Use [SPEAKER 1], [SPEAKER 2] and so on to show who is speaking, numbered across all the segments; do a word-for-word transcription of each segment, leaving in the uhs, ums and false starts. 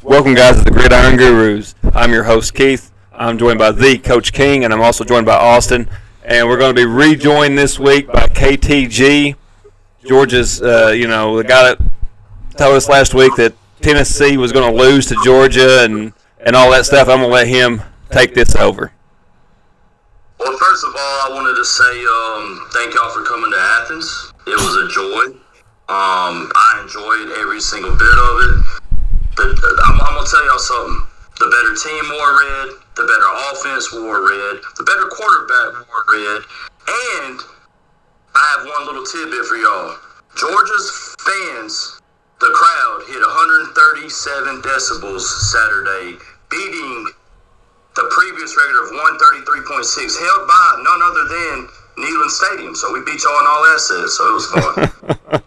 [SPEAKER 1] Welcome, guys, to the Gridiron Gurus. I'm your host, Keith. I'm joined by the Coach King, and I'm also joined by Austin. And we're going to be rejoined this week by K T G. Georgia's, uh, you know, the guy that told us last week that Tennessee was going to lose to Georgia and, and all that stuff. I'm going to let him take this over.
[SPEAKER 2] Well, first of all, I wanted to say um, thank y'all for coming to Athens. It was a joy. Um, I enjoyed every single bit of it. The, I'm, I'm going to tell y'all something. The better team wore red. The better offense wore red. The better quarterback wore red. And I have one little tidbit for y'all. Georgia's fans, the crowd, hit one hundred thirty-seven decibels Saturday, beating the previous record of one thirty-three point six, held by none other than Neyland Stadium. So we beat y'all in all assets, so it was fun.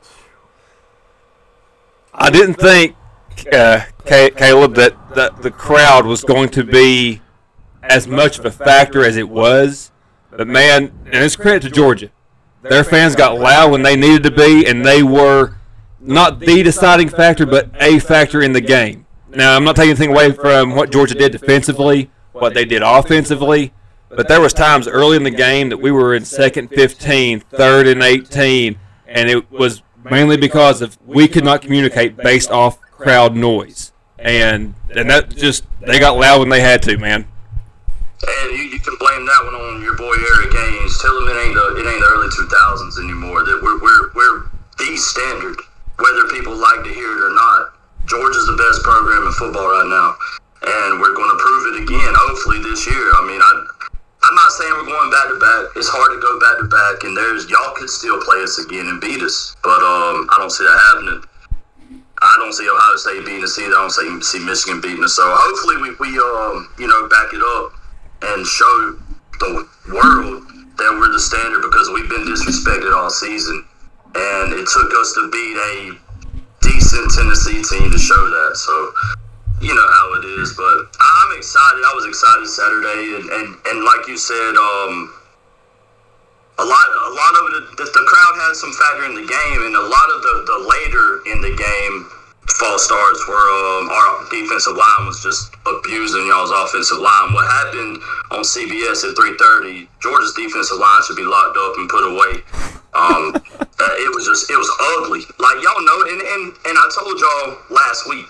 [SPEAKER 1] I didn't think, uh, Caleb, that the, the crowd was going to be as much of a factor as it was. But, man, and it's credit to Georgia. Their fans got loud when they needed to be, and they were not the deciding factor, but a factor in the game. Now, I'm not taking anything away from what Georgia did defensively, what they did offensively, but there was times early in the game that we were in second fifteen, third and eighteen, and it was mainly because of we could not communicate based off crowd noise. And and that just, they got loud when they had to, man.
[SPEAKER 2] And you, you can blame that one on your boy Eric Ainge. Tell him it ain't the, it ain't the early two thousands anymore. That we're, we're, we're the standard, whether people like to hear it or not. Georgia's the best program in football right now. And we're going to prove it again, hopefully, this year. I mean, I, I'm not saying we're going back-to-back. It's hard to go back-to-back, and there's y'all could still play us again and beat us. But um, I don't see that happening. I don't see Ohio State beating us either. I don't see, see Michigan beating us. So hopefully we, we um, you know, back it up and show the world that we're the standard, because we've been disrespected all season. And it took us to beat a decent Tennessee team to show that. So you know how it is, but I'm excited. I was excited Saturday, and, and, and like you said, um, a lot a lot of it, the, the crowd had some factor in the game, and a lot of the, the later in the game false starts were um, our defensive line was just abusing y'all's offensive line. What happened on C B S at three thirty, Georgia's defensive line should be locked up and put away. Um, uh, it was just, it was ugly. Like, y'all know, and, and, and I told y'all last week,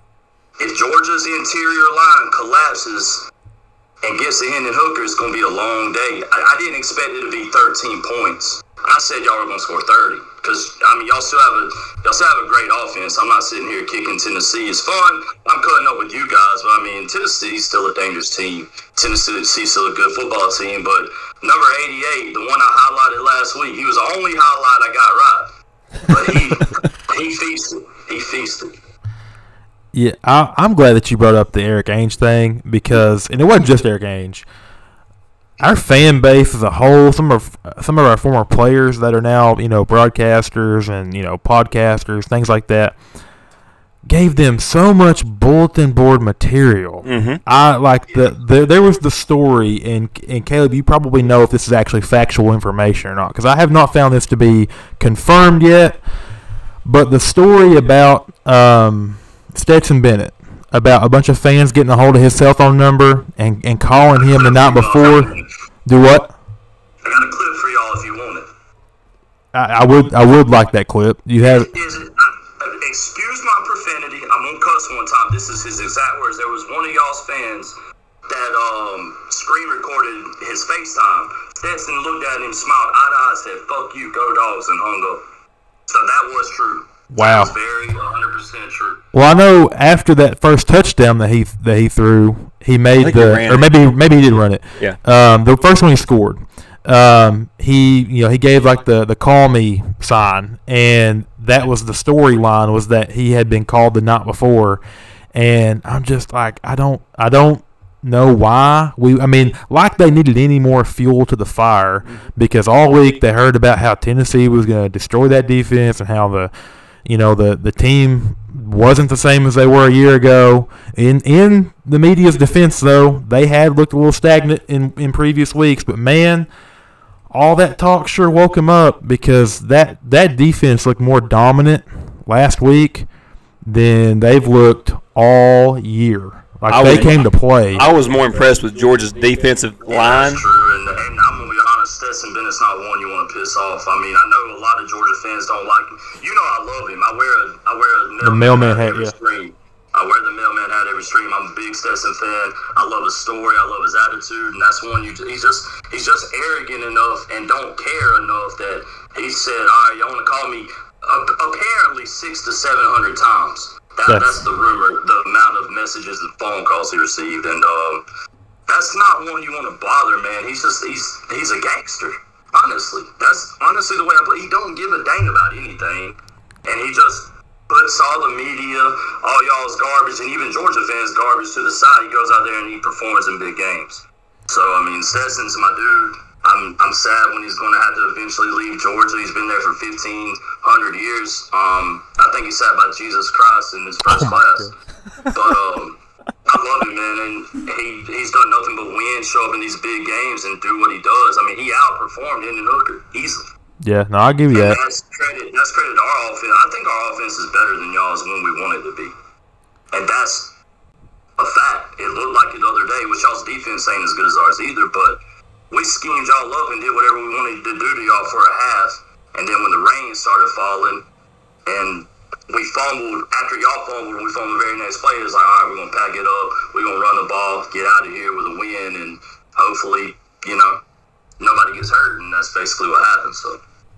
[SPEAKER 2] if Georgia's interior line collapses and gets to Hendon Hooker, it's going to be a long day. I, I didn't expect it to be thirteen points. I said y'all were going to score thirty because, I mean, y'all still have a y'all still have a great offense. I'm not sitting here kicking Tennessee. It's fun. I'm cutting up with you guys, but, I mean, Tennessee's still a dangerous team. Tennessee's still a good football team, but number eighty-eight, the one I highlighted last week, he was the only highlight I got right. But he, he feasted. He feasted.
[SPEAKER 3] Yeah, I, I'm glad that you brought up the Eric Ainge thing because, and it wasn't just Eric Ainge. Our fan base as a whole, some of some of our former players that are now, you know, broadcasters and, you know, podcasters, things like that, gave them so much bulletin board material.
[SPEAKER 1] Mm-hmm.
[SPEAKER 3] I like the, the there was the story, and and Caleb, you probably know if this is actually factual information or not, because I have not found this to be confirmed yet. But the story about um. Stetson Bennett, about a bunch of fans getting a hold of his cell phone number and, and calling him the night before. Do what?
[SPEAKER 2] I got a clip for y'all if you want it.
[SPEAKER 3] I, I would I would like that clip. You have it?
[SPEAKER 2] Is it uh, excuse my profanity. I'm gonna cuss one time. This is his exact words. There was one of y'all's fans that um screen recorded his FaceTime. Stetson looked at him, smiled eye to eye, said, "Fuck you, go Dogs," and hung up. So that was true.
[SPEAKER 3] Wow.
[SPEAKER 2] That's very one hundred percent true.
[SPEAKER 3] Well, I know after that first touchdown that he that he threw, he made the
[SPEAKER 1] he
[SPEAKER 3] or maybe maybe he did run it.
[SPEAKER 1] Yeah.
[SPEAKER 3] Um, the first one he scored, um, he you know he gave like the the call me sign, and that was the storyline, was that he had been called the night before, and I'm just like I don't I don't know why we I mean like they needed any more fuel to the fire, because all week they heard about how Tennessee was going to destroy that defense and how the You know, the, the team wasn't the same as they were a year ago. In in the media's defense, though, they had looked a little stagnant in, in previous weeks. But, man, all that talk sure woke him up, because that, that defense looked more dominant last week than they've looked all year. Like
[SPEAKER 1] I
[SPEAKER 3] they
[SPEAKER 1] was-
[SPEAKER 3] came to play.
[SPEAKER 1] I was more impressed with Georgia's defensive line.
[SPEAKER 2] That's true, and, and I'm gonna be honest, Stetson Bennett's not one you want to piss off. I mean, I know a lot of Georgia fans don't like him. You know, I love him. I wear a I wear a
[SPEAKER 3] The mailman hat,
[SPEAKER 2] every
[SPEAKER 3] yeah.
[SPEAKER 2] stream. I wear the mailman hat every stream. I'm a big Stetson fan. I love his story. I love his attitude, and that's one you. He's just he's just arrogant enough and don't care enough that he said, "All right, y'all want to call me?" Uh, apparently, six to seven hundred times. That,
[SPEAKER 3] That's-
[SPEAKER 2] that's the rumor. The amount of messages and phone calls he received, and um, that's not one you want to bother, man. He's just he's he's a gangster. Honestly, that's honestly the way I play. He don't give a dang about anything, and he just puts all the media, all y'all's garbage, and even Georgia fans' garbage to the side. He goes out there and he performs in big games. So I mean, Stetson's my dude. I'm I'm sad when he's going to have to eventually leave Georgia. He's been there for fifteen hundred years. Um, I think he sat by Jesus Christ in his first
[SPEAKER 3] Oh my
[SPEAKER 2] class. But um, I love him, man, and he he's done nothing but win, show up in these big games, and do what he does. I mean, he outperformed Hendon Hooker easily.
[SPEAKER 3] Yeah, no, I'll give you
[SPEAKER 2] And
[SPEAKER 3] that.
[SPEAKER 2] that's credit. That's credit to our offense. I think our offense is better than y'all's when we want it to be, and that's a fact. It looked like it the other day, which y'all's defense ain't as good as ours either, but we schemed y'all up and did whatever we wanted to do to y'all for a half, and then when the rain started falling, and we fumbled, after y'all fumbled, we fumbled the very next play, it was like, all right, we're going to pack it up, we're going to run the ball, get out of here with a win, and hopefully, you know, nobody gets hurt, and that's basically what happened, so.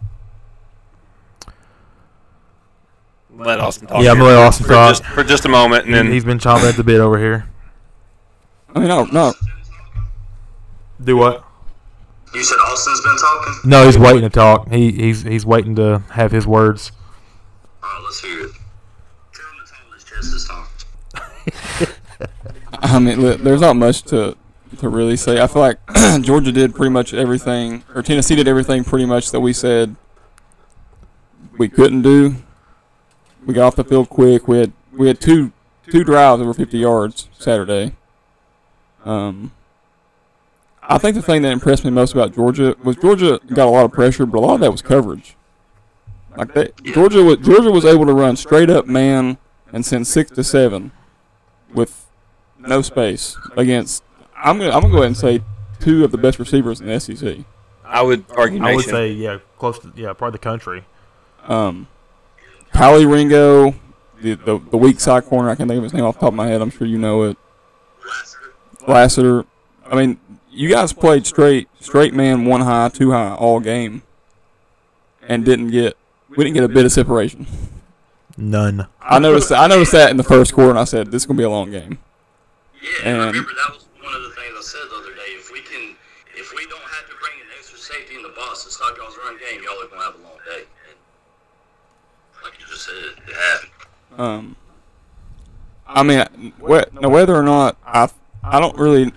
[SPEAKER 1] Let Austin talk.
[SPEAKER 3] Yeah, I'm
[SPEAKER 1] here
[SPEAKER 3] gonna let Austin
[SPEAKER 1] for
[SPEAKER 3] talk.
[SPEAKER 1] just, for just a moment, and then
[SPEAKER 3] He's been chomping at the bit over here.
[SPEAKER 4] I mean, no, no.
[SPEAKER 3] Do what?
[SPEAKER 2] You said Austin's been talking?
[SPEAKER 3] No, he's waiting to talk. He he's he's waiting to have his words.
[SPEAKER 2] All right, let's hear it. Tell him to talk his chest this time.
[SPEAKER 4] I mean, look, there's not much to to really say. I feel like Georgia did pretty much everything, or Tennessee did everything pretty much that we said we couldn't do. We got off the field quick. We had we had two two drives over fifty yards Saturday. Um, I think the thing that impressed me most about Georgia was Georgia got a lot of pressure, but a lot of that was coverage. Like they, Georgia was Georgia was able to run straight up man and send six to seven with no space against. I'm gonna I'm gonna go ahead and say two of the best receivers in the S E C.
[SPEAKER 1] I would argue.
[SPEAKER 3] I would
[SPEAKER 1] Nation.
[SPEAKER 3] say yeah, close to yeah, part of the country.
[SPEAKER 4] Um, Pally Ringo, the, the the weak side corner. I can't think of his name off the top of my head. I'm sure you know it. Lassiter. I mean, you guys played straight straight man, one high, two high all game, and didn't get we didn't get a bit of separation.
[SPEAKER 3] None.
[SPEAKER 4] I noticed I noticed that in the first quarter, and I said this is gonna be a long game.
[SPEAKER 2] Yeah, and
[SPEAKER 4] And-
[SPEAKER 2] remember that was one of the things I said the other day. If we can, if we don't have to bring an extra safety in the box to stop y'all's run game, y'all are gonna have a long day. And like you just said, it happened.
[SPEAKER 4] Um, I mean, wh- now whether or not I, I don't really.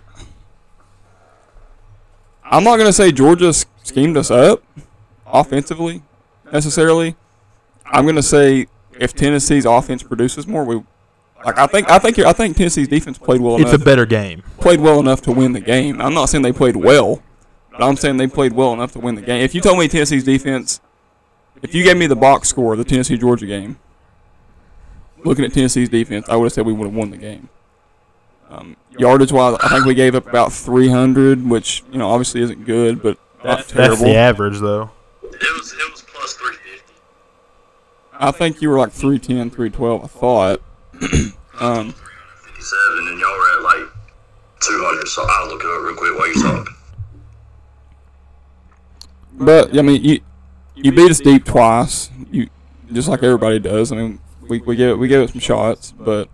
[SPEAKER 4] I'm not gonna say Georgia s- schemed us up offensively necessarily. I'm gonna say if Tennessee's offense produces more, we like. I think I think I think Tennessee's defense played well
[SPEAKER 3] It's a
[SPEAKER 4] enough.
[SPEAKER 3] better game.
[SPEAKER 4] Played well enough to win the game. I'm not saying they played well, but I'm saying they played well enough to win the game. If you told me Tennessee's defense, if you gave me the box score of the Tennessee Georgia game, looking at Tennessee's defense, I would have said we would have won the game. Um, yardage wise, I think we gave up about three hundred, which you know obviously isn't good, but not
[SPEAKER 3] That's
[SPEAKER 4] terrible.
[SPEAKER 3] the average though.
[SPEAKER 2] It was it was plus three fifty.
[SPEAKER 4] I think you were like three ten, three twelve, I thought. um,
[SPEAKER 2] fifty-seven, and y'all were at like two hundred. So I'll look it up real quick while you're talking.
[SPEAKER 4] but I mean, you you beat us deep twice, you just like everybody does. I mean, we we gave we gave it some shots, but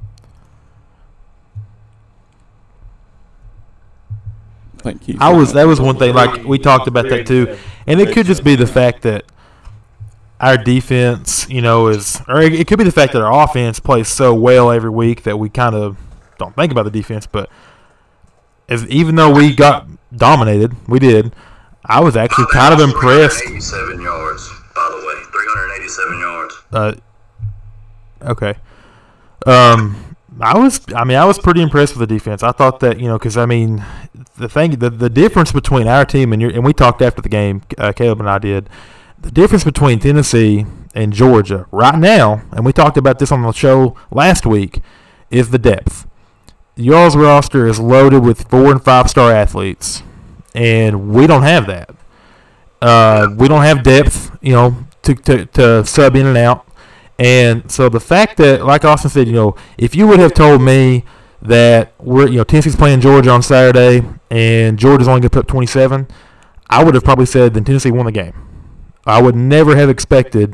[SPEAKER 4] I think Keith
[SPEAKER 3] I was that was one thing. Like we talked about that too, and it could just be the fact that our defense, you know, is, or it could be the fact that our offense plays so well every week that we kind of don't think about the defense. But as even though we got dominated, we did. I was actually kind of impressed.
[SPEAKER 2] three hundred eighty-seven yards, by the way. three hundred eighty-seven yards.
[SPEAKER 3] Uh, okay. Um, I was. I mean, I was pretty impressed with the defense. I thought that you know, because I mean, the thing, the the difference between our team and your, and we talked after the game, uh, Caleb and I did. The difference between Tennessee and Georgia right now, and we talked about this on the show last week, is the depth. Y'all's roster is loaded with four and five star athletes, and we don't have that. Uh, we don't have depth, you know, to, to to sub in and out. And so the fact that, like Austin said, you know, if you would have told me that we're, you know, Tennessee's playing Georgia on Saturday and Georgia's only going to put up twenty-seven, I would have probably said then Tennessee won the game. I would never have expected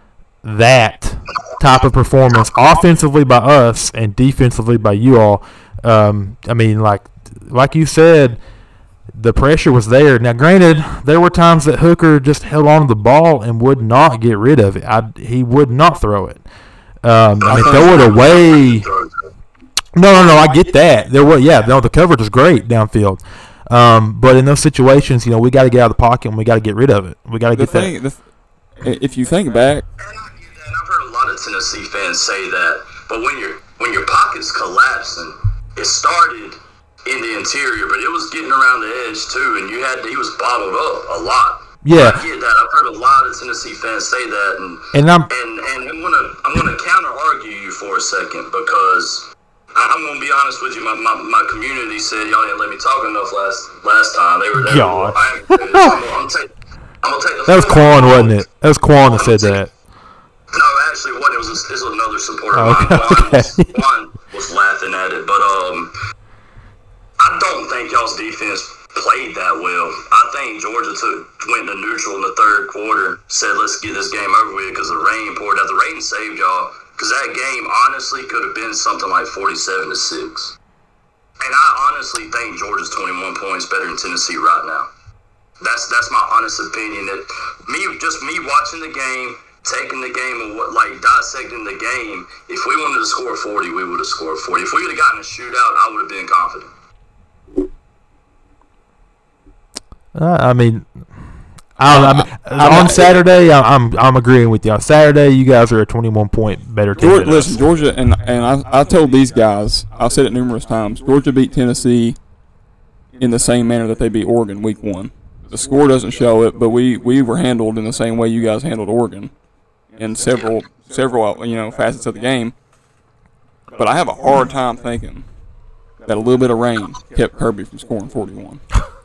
[SPEAKER 3] that type of performance offensively by us and defensively by you all. Um, I mean, like like you said, the pressure was there. Now, granted, there were times that Hooker just held on to the ball and would not get rid of it. I, he would not throw it. Um, I mean, throw it away. No, no, no. I get that. There was, yeah. No, the coverage was great downfield. Um, but in those situations, you know, we got to get out of the pocket and we got to get rid of it. We got to get
[SPEAKER 4] thing,
[SPEAKER 3] that.
[SPEAKER 4] The, if you think back,
[SPEAKER 2] and I've heard a lot of Tennessee fans say that. But when your when your pocket's collapsing, it started in the interior, but it was getting around the edge too, and you had he was bottled up a lot.
[SPEAKER 3] Yeah,
[SPEAKER 2] I get that. I've heard a lot of Tennessee fans say that, and
[SPEAKER 3] and I'm
[SPEAKER 2] and, and I'm gonna I'm gonna counter argue you for a second because I, I'm gonna be honest with you. My, my, my community said y'all didn't let me talk enough last last time. They were there.
[SPEAKER 3] God.
[SPEAKER 2] I'm, I'm, I'm, take, I'm gonna take the
[SPEAKER 3] that was Quan, wasn't it? That was Quan that said that.
[SPEAKER 2] No, actually, what it was it was another supporter.
[SPEAKER 3] Oh,
[SPEAKER 2] of mine. Quan,
[SPEAKER 3] okay.
[SPEAKER 2] was, Quan was laughing at it, but um. I don't think y'all's defense played that well. I think Georgia took went to neutral in the third quarter, said let's get this game over with because the rain poured out. The rain saved y'all because that game honestly could have been something like forty-seven to six. And I honestly think Georgia's twenty-one points better than Tennessee right now. That's that's my honest opinion. That me just me watching the game, taking the game and what like dissecting the game. If we wanted to score forty, we would have scored forty. If we would have gotten a shootout, I would have been confident.
[SPEAKER 3] Uh, I mean, I don't know. I mean, on Saturday, I- I'm I'm agreeing with you. On Saturday, you guys are a twenty-one point better team.
[SPEAKER 4] Georgia,
[SPEAKER 3] than us.
[SPEAKER 4] listen, Georgia, and and I I told these guys, I've said it numerous times. Georgia beat Tennessee in the same manner that they beat Oregon week one. The score doesn't show it, but we, we were handled in the same way you guys handled Oregon in several several you know facets of the game. But I have a hard time thinking that a little bit of rain kept Kirby from scoring forty-one.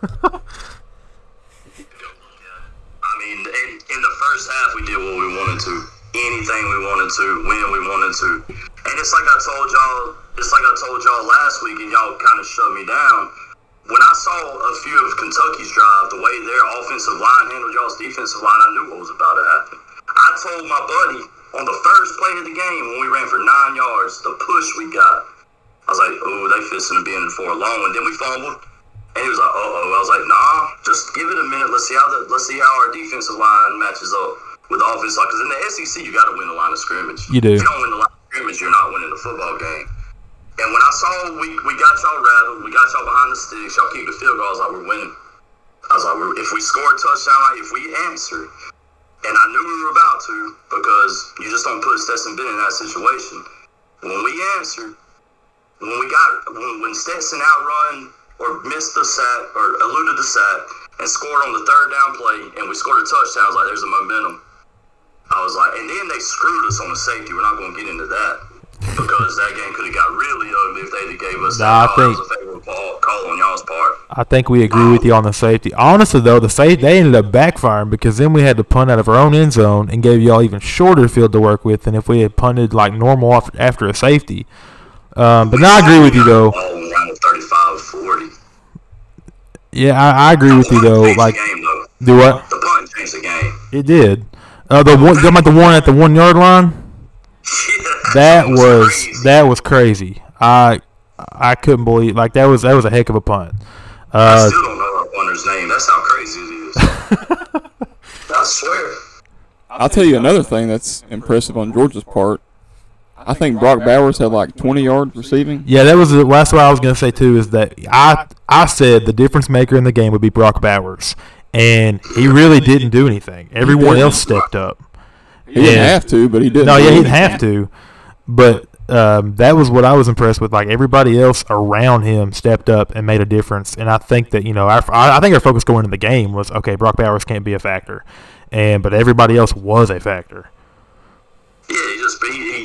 [SPEAKER 2] I mean, in, in the first half, we did what we wanted to. Anything we wanted to, when we wanted to. And it's like I told y'all, it's like I told y'all last week, and y'all kind of shut me down. When I saw a few of Kentucky's drive, the way their offensive line handled y'all's defensive line, I knew what was about to happen. I told my buddy on the first play of the game when we ran for nine yards, the push we got, I was like, oh, they fixing to be in for a long one. Then we fumbled. And he was like, uh-oh. I was like, nah, just give it a minute. Let's see how the let's see how our defensive line matches up with the offensive line. Because in the S E C, you got to win the line of scrimmage.
[SPEAKER 3] You do.
[SPEAKER 2] If you don't win the line of scrimmage, you're not winning the football game. And when I saw we, we got y'all rattled, we got y'all behind the sticks, y'all keep the field goal, I was like, we're winning. I was like, we're, if we score a touchdown, like, if we answer, and I knew we were about to because you just don't put Stetson Bennett in that situation. When we answered, when we got, when, when Stetson outrun or missed the sack or eluded the sack and scored on the third down play and we scored a touchdown, I was like, there's a momentum. I was like, and then they screwed us on the safety. We're not going to get into that because that game could have got really ugly if they gave us
[SPEAKER 3] Nah,
[SPEAKER 2] that
[SPEAKER 3] I
[SPEAKER 2] call.
[SPEAKER 3] think-
[SPEAKER 2] That was a favorable call, call on y'all's part.
[SPEAKER 3] I think we agree with you on the safety. Honestly, though, the safety they ended up backfiring because then we had to punt out of our own end zone and gave y'all even shorter field to work with than if we had punted like normal after, after a safety. Um, but now I agree with you though.
[SPEAKER 2] Ball around the thirty-five forty.
[SPEAKER 3] Yeah, I, I agree with you though.
[SPEAKER 2] Changed
[SPEAKER 3] Like,
[SPEAKER 2] the game, though.
[SPEAKER 3] do what?
[SPEAKER 2] The punt changed the game.
[SPEAKER 3] It did. Uh, the one, you talking about the one at the one yard line? That was
[SPEAKER 2] crazy.
[SPEAKER 3] that was crazy. I I couldn't believe like that was that was a heck of a punt.
[SPEAKER 2] I
[SPEAKER 3] Uh,
[SPEAKER 2] still don't know our punter's name. That's how crazy it is. I swear.
[SPEAKER 4] I'll tell you another thing that's impressive on Georgia's part. I think Brock Bowers had like twenty yards receiving.
[SPEAKER 3] yeah, that was the, that's what I was gonna say too. Is that I I said the difference maker in the game would be Brock Bowers, and he really didn't do anything. Everyone else stepped up.
[SPEAKER 4] He didn't
[SPEAKER 3] Yeah.
[SPEAKER 4] have to, but he did.
[SPEAKER 3] No, yeah, he didn't have to, but um, that was what I was impressed with. Like everybody else around him stepped up and made a difference, and I think that you know, our, I I think our focus going into the game was okay. Brock Bowers can't be a factor, and but everybody else was a factor.
[SPEAKER 2] Yeah, he just he, he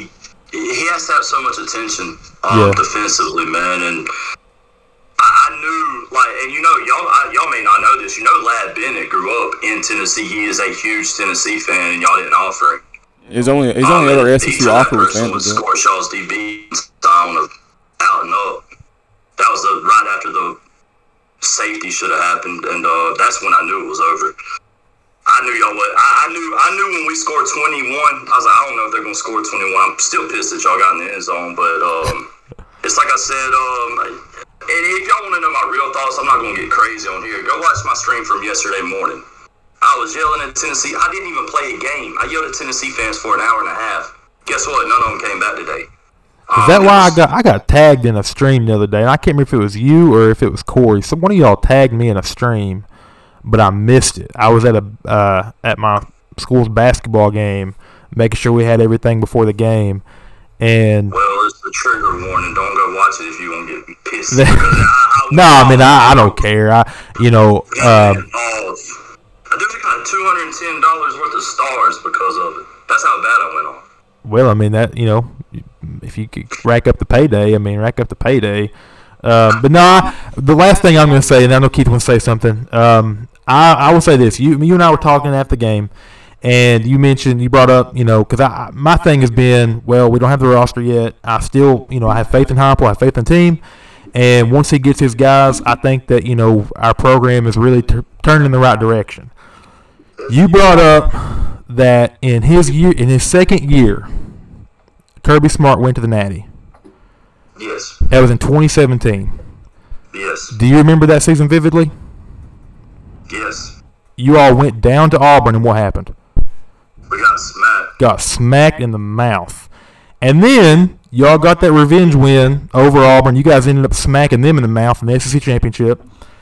[SPEAKER 2] he has to have so much attention um,
[SPEAKER 3] Yeah.
[SPEAKER 2] defensively, man. And I, I knew, like, and you know, y'all I, y'all may not know this. You know, Lad Bennett grew up in Tennessee. He is a huge Tennessee fan, and y'all didn't offer him.
[SPEAKER 4] His only his
[SPEAKER 2] Um,
[SPEAKER 4] only other
[SPEAKER 2] and
[SPEAKER 4] S E
[SPEAKER 2] he's
[SPEAKER 4] C
[SPEAKER 2] that
[SPEAKER 4] offer was
[SPEAKER 2] person was
[SPEAKER 4] Vanderbilt.
[SPEAKER 2] Scorshaw's D B down of out and up. That was the right after the safety should have happened, and uh, that's when I knew it was over. I knew y'all would. I, I knew. I knew when we scored twenty-one. I was like, I don't know if they're gonna score twenty-one. I'm still pissed that y'all got in the end zone, but um, it's like I said. Um, and if y'all want to know my real thoughts, I'm not gonna get crazy on here. Go watch my stream from yesterday morning. I was yelling at Tennessee. I didn't even play a game. I yelled at Tennessee fans for an hour and a half. Guess what? None of them came back today.
[SPEAKER 3] Is that why I got I got tagged in a stream the other day? And I can't remember if it was you or if it was Corey. So one of y'all tagged me in a stream, but I missed it. I was at a uh, at my school's basketball game, making sure we had everything before the game. And
[SPEAKER 2] Well, it's the trigger warning. Don't go watch it if you won't get pissed. Because I, I,
[SPEAKER 3] no, I mean I, I don't care. I you know
[SPEAKER 2] Yeah,
[SPEAKER 3] um,
[SPEAKER 2] oh, I just got two hundred ten dollars worth of stars because of it. That's how bad I went on.
[SPEAKER 3] well I mean that you know if you could rack up the payday, I mean rack up the payday. Um, but no, I, the last thing I'm going to say, and I know Keith wants to say something. Um, I, I will say this: you, you and I were talking after the game, and you mentioned, you brought up, you know, because I, my thing has been, well, we don't have the roster yet. I still, you know, I have faith in Heupel, I have faith in the team, and once he gets his guys, I think that you know our program is really t- turning in the right direction. You brought up that in his year, in his second year, Kirby Smart went to the Natty.
[SPEAKER 2] Yes.
[SPEAKER 3] That was in twenty seventeen.
[SPEAKER 2] Yes.
[SPEAKER 3] Do you remember that season vividly?
[SPEAKER 2] Yes.
[SPEAKER 3] You all went down to Auburn, and what happened?
[SPEAKER 2] We got smacked.
[SPEAKER 3] Got smacked in the mouth. And then y'all got that revenge win over Auburn. You guys ended up smacking them in the mouth in the S E C championship.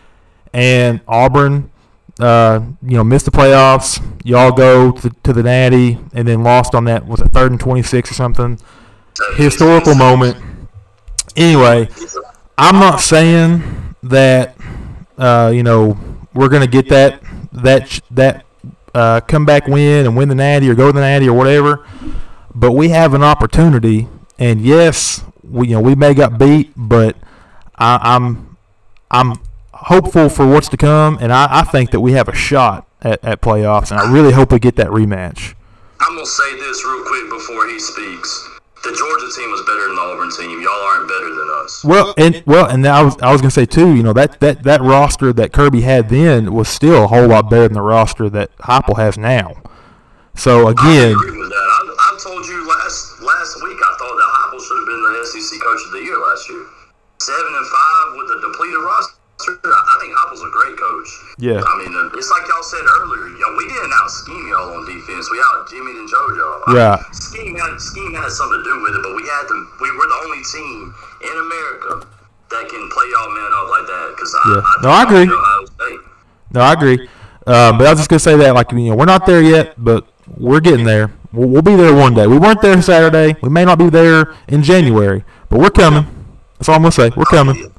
[SPEAKER 3] And Auburn, uh, you know, missed the playoffs. Y'all go to, to the Natty and then lost on that, was it third and twenty-six or something? Historical moment. Anyway, I'm not saying that, uh, you know, we're going to get that that that uh, comeback win and win the Natty or go to the Natty or whatever, but we have an opportunity. And yes, we you know we may got beat, but I, I'm I'm hopeful for what's to come, and I, I think that we have a shot at, at playoffs, and I really hope we get that rematch.
[SPEAKER 2] I'm going to say this real quick before he speaks. The Georgia team was better than the Auburn team. Y'all aren't better than us.
[SPEAKER 3] Well, and well, and I was I was gonna say too. You know that, that, that roster that Kirby had then was still a whole lot better than the roster that Heupel has now. So
[SPEAKER 2] I
[SPEAKER 3] again,
[SPEAKER 2] agree with that. I, I told you last last week I thought that Heupel should have been the S E C Coach of the Year last year. Seven and five with a depleted roster. I think Heupel's a great coach.
[SPEAKER 3] Yeah.
[SPEAKER 2] I mean, uh, it's like y'all said earlier. Yo, we didn't out scheme y'all on defense. We out Jimmy and JoJo.
[SPEAKER 3] Right.
[SPEAKER 2] Scheme had scheme had something to do with it, but we had to. We were the only team in America that can play y'all man up like that. Because
[SPEAKER 3] Yeah.
[SPEAKER 2] I, I,
[SPEAKER 3] No, I agree.
[SPEAKER 2] Ohio State.
[SPEAKER 3] no, I agree. Um, but I was just gonna say that, like, you know, we're not there yet, but we're getting there. We'll, we'll be there one day. We weren't there Saturday. We may not be there in January, but we're coming. That's all I'm gonna say. We're coming.
[SPEAKER 2] Yeah.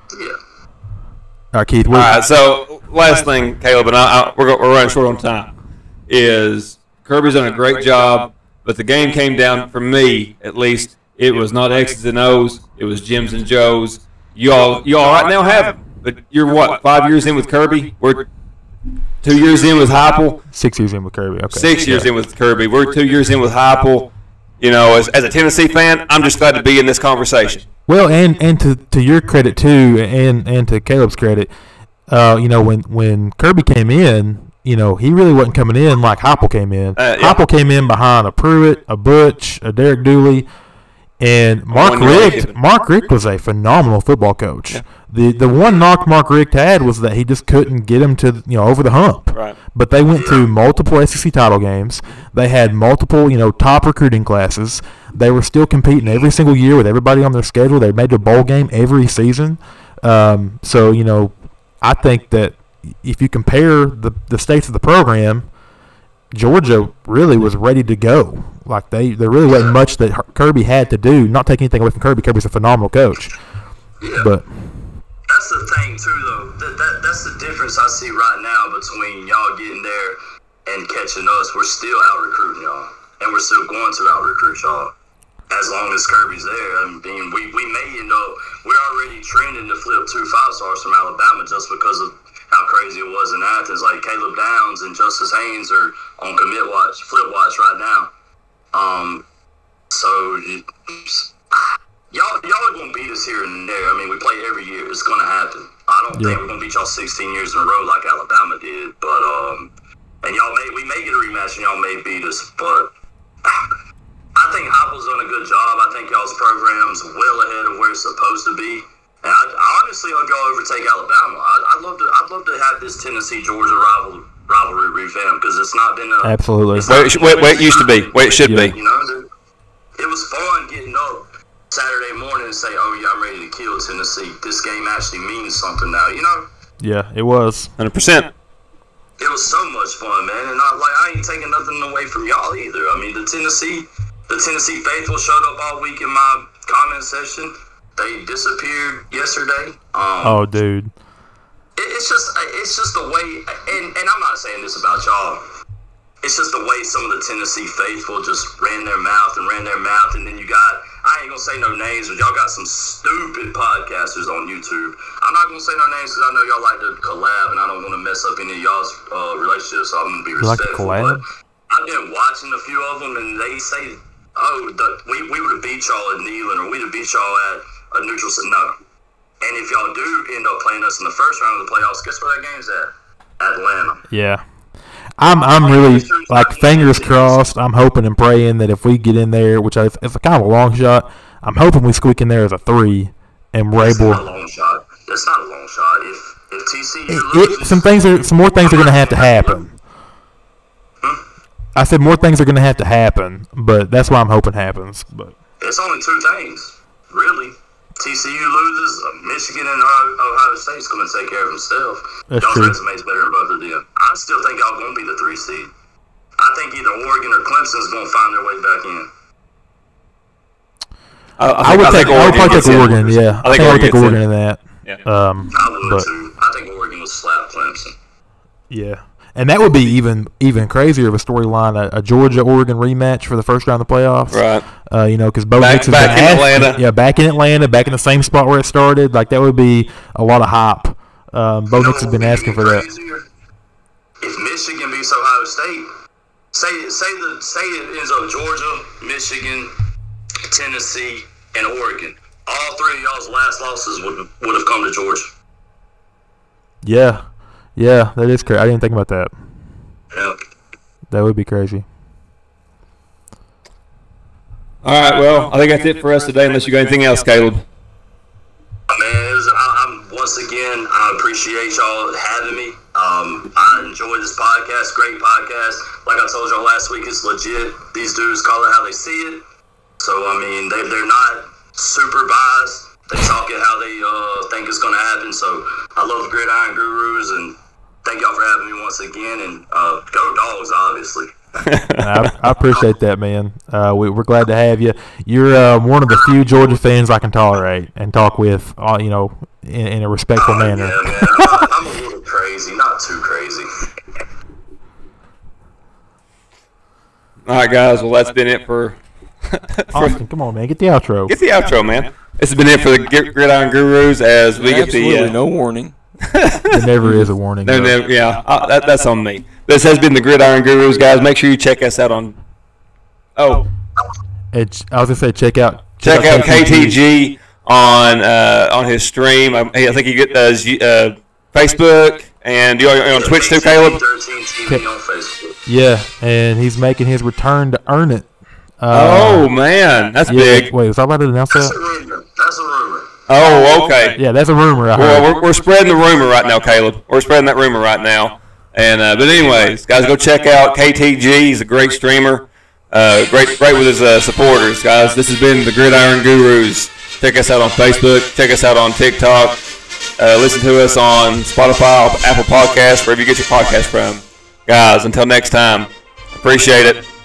[SPEAKER 3] All right, Keith.
[SPEAKER 1] All right, so last thing, Caleb, and I, I, we're, go- we're running short on time, is Kirby's done a great job, but the game came down, for me at least, it was not X's and O's, it was Jim's and Joe's. You all, you all right now have them, but you're what, five years in with Kirby? We're two years in with Heupel,
[SPEAKER 3] Six years in with Kirby. Okay.
[SPEAKER 1] six years
[SPEAKER 3] Yeah.
[SPEAKER 1] in with Kirby. We're two years in with Heupel. You know, as, as a Tennessee fan, I'm just glad to be in this conversation.
[SPEAKER 3] Well, and, and to, to your credit too, and, and to Caleb's credit, uh, you know, when, when Kirby came in, you know, he really wasn't coming in like Heupel came in.
[SPEAKER 1] Uh, yeah.
[SPEAKER 3] Heupel came in behind a Pruitt, a Butch, a Derek Dooley, and Mark
[SPEAKER 1] One year
[SPEAKER 3] Richt.
[SPEAKER 1] later.
[SPEAKER 3] Mark Richt was a phenomenal football coach.
[SPEAKER 1] Yeah.
[SPEAKER 3] The the one knock Mark Richt had was that he just couldn't get him to you know over the hump.
[SPEAKER 1] Right.
[SPEAKER 3] But they went to multiple S E C title games. They had multiple, you know, top recruiting classes. They were still competing every single year with everybody on their schedule. They made a bowl game every season. Um, so, you know, I think that if you compare the, the states of the program, Georgia really was ready to go. Like, they there really wasn't much that Kirby had to do. Not taking anything away from Kirby. Kirby's a phenomenal coach.
[SPEAKER 2] Yeah.
[SPEAKER 3] But
[SPEAKER 2] That's the thing too, though. That, that that's the difference I see right now between y'all getting there and catching us. We're still out recruiting y'all, and we're still going to out recruit y'all. as long as Kirby's there. I mean, we, we may end up, we're already trending to flip two five stars from Alabama just because of how crazy it was in Athens. Like Caleb Downs and Justice Haynes are on commit watch, flip watch right now. Um, so y'all y'all are gonna beat us here and there. I mean, we play every year. It's gonna happen. I don't
[SPEAKER 3] Yeah.
[SPEAKER 2] think we're gonna beat y'all sixteen years in a row like Alabama did. But um, and y'all may we may get a rematch and y'all may beat us. But I think Heupel's done a good job. I think y'all's program's well ahead of where it's supposed to be. And I, I honestly hope y'all overtake Alabama. I, I'd love to. I'd love to have this Tennessee Georgia rival rivalry revamped because it's not been a
[SPEAKER 3] Absolutely.
[SPEAKER 2] it's not
[SPEAKER 1] Where it, sh- where, where it used to be, where it should
[SPEAKER 3] Yeah.
[SPEAKER 1] be.
[SPEAKER 2] You know, it was fun getting up Saturday morning and say, "Oh yeah, I'm ready to kill Tennessee. This game actually means something now." You know,
[SPEAKER 3] Yeah, it was.
[SPEAKER 1] one hundred percent.
[SPEAKER 2] it was so much fun, man. And I, like, I ain't taking nothing away from y'all either. I mean, the Tennessee, the Tennessee faithful showed up all week in my comment section. They disappeared yesterday. Um,
[SPEAKER 3] Oh, dude.
[SPEAKER 2] it, it's just, it's just the way, and, and I'm not saying this about y'all. It's just the way some of the Tennessee faithful just ran their mouth and ran their mouth, and then you got, I ain't gonna say no names, but y'all got some stupid podcasters on YouTube. I'm not gonna say no names because I know y'all like to collab, and I don't want to mess up any of y'all's uh, relationships, so I'm gonna be
[SPEAKER 3] You like to
[SPEAKER 2] respectful.
[SPEAKER 3] collab?
[SPEAKER 2] But I've been watching a few of them, and they say, "Oh, the, we we would have beat y'all at Neyland, or we'd have beat y'all at a neutral." So no. And if y'all do end up playing us in the first round of the playoffs, guess where that game's at? Atlanta.
[SPEAKER 3] Yeah. I'm I'm really, like, fingers crossed. I'm hoping and praying that if we get in there, which is it's a kind of a long shot, I'm hoping we squeak in there as a three and we're
[SPEAKER 2] It's not a
[SPEAKER 3] able.
[SPEAKER 2] long shot. It's not a long shot. If if T C U
[SPEAKER 3] It,
[SPEAKER 2] loses,
[SPEAKER 3] it, some things are, some more things are going to have to happen. I said more things are going to have to happen, but that's what I'm hoping happens. But
[SPEAKER 2] it's only two things, really. T C U loses, uh, Michigan and Ohio, Ohio State's going to take care of themselves.
[SPEAKER 3] That's
[SPEAKER 2] Y'all's
[SPEAKER 3] true.
[SPEAKER 2] resume's better than both of them. I still think y'all going to be the three seed. I think either Oregon or Clemson's going to find their way back in.
[SPEAKER 1] I, I,
[SPEAKER 3] I
[SPEAKER 1] think,
[SPEAKER 3] would
[SPEAKER 1] I
[SPEAKER 3] take,
[SPEAKER 1] think
[SPEAKER 3] I would probably
[SPEAKER 1] gets
[SPEAKER 3] take
[SPEAKER 1] in.
[SPEAKER 3] Oregon. Yeah,
[SPEAKER 1] I think
[SPEAKER 3] I would
[SPEAKER 1] Oregon
[SPEAKER 3] take
[SPEAKER 1] gets in.
[SPEAKER 3] Oregon in that.
[SPEAKER 1] Yeah.
[SPEAKER 3] Um,
[SPEAKER 2] I would
[SPEAKER 3] but
[SPEAKER 2] too. I think Oregon would slap Clemson.
[SPEAKER 3] yeah, and that would be even even crazier of a storyline, a, a Georgia Oregon rematch for the first round of the playoffs.
[SPEAKER 1] Right.
[SPEAKER 3] Uh, you know, because Bo
[SPEAKER 1] Back-
[SPEAKER 3] Nix has
[SPEAKER 1] back
[SPEAKER 3] been
[SPEAKER 1] in
[SPEAKER 3] asked-
[SPEAKER 1] Atlanta.
[SPEAKER 3] Yeah, back in Atlanta, back in the same spot where it started. Like that would be a lot of hype. Um, Bo
[SPEAKER 2] You know
[SPEAKER 3] Nix has
[SPEAKER 2] what
[SPEAKER 3] been
[SPEAKER 2] would be
[SPEAKER 3] asking for that.
[SPEAKER 2] crazier? If Michigan beats Ohio State, say say the say it ends up Georgia, Michigan, Tennessee, and Oregon. All three of y'all's last losses would would have come to Georgia.
[SPEAKER 3] Yeah, yeah, that is crazy. I didn't think about that.
[SPEAKER 2] Yeah.
[SPEAKER 3] That would be crazy.
[SPEAKER 1] All right, well, I think that's it for us today, unless you got anything else, Caleb.
[SPEAKER 2] Man, it was, I, I'm once again. I appreciate y'all having me. Um, I enjoy this podcast. Great podcast. Like I told y'all last week, it's legit. These dudes call it how they see it. So I mean, they they're not super biased. They talk it how they uh, think it's going to happen. So I love the Gridiron Gurus, and thank y'all for having me once again. And uh, go Dogs, obviously.
[SPEAKER 3] I, I appreciate that, man. Uh, we, we're glad to have you. You're uh, one of the few Georgia fans I can tolerate and talk with, uh, you know, in, in a respectful
[SPEAKER 2] Oh,
[SPEAKER 3] manner.
[SPEAKER 2] Yeah, man. I'm, I'm a little crazy, not too crazy.
[SPEAKER 1] All right, guys. Well, that's been it for.
[SPEAKER 3] Austin, come on, man, get the outro.
[SPEAKER 1] Get the outro, man. This has been it for the Gr- Gridiron Gurus as we get
[SPEAKER 4] Absolutely
[SPEAKER 1] the. Uh,
[SPEAKER 4] no warning.
[SPEAKER 3] There never is a warning.
[SPEAKER 1] no,
[SPEAKER 3] though.
[SPEAKER 1] no, yeah, uh, that, that's on me. This has been the Gridiron Gurus, guys. Make sure you check us out on. Oh,
[SPEAKER 3] It's, I was gonna say, check out
[SPEAKER 1] check out K T G on uh, on his stream. I, I think he get- does uh, Facebook and you're on Twitch too, Caleb.
[SPEAKER 2] thirteen T V on Facebook.
[SPEAKER 3] Yeah, and he's making his return to earn it.
[SPEAKER 1] Oh
[SPEAKER 3] Uh,
[SPEAKER 1] man, that's
[SPEAKER 3] yeah,
[SPEAKER 1] big.
[SPEAKER 3] Wait, was I about to announce
[SPEAKER 2] That's a
[SPEAKER 3] that?
[SPEAKER 2] rumor. That's a rumor.
[SPEAKER 1] Oh, okay.
[SPEAKER 3] Yeah, that's a rumor. I heard.
[SPEAKER 1] Well, we're, we're spreading the rumor right now, Caleb. We're spreading that rumor right now. And uh, but anyways, guys, go check out K T G. He's a great streamer. Uh, great, great with his uh, supporters, guys. This has been the Gridiron Gurus. Check us out on Facebook. Check us out on TikTok. Uh, listen to us on Spotify, Apple Podcasts, wherever you get your podcast from. Guys, until next time, appreciate it.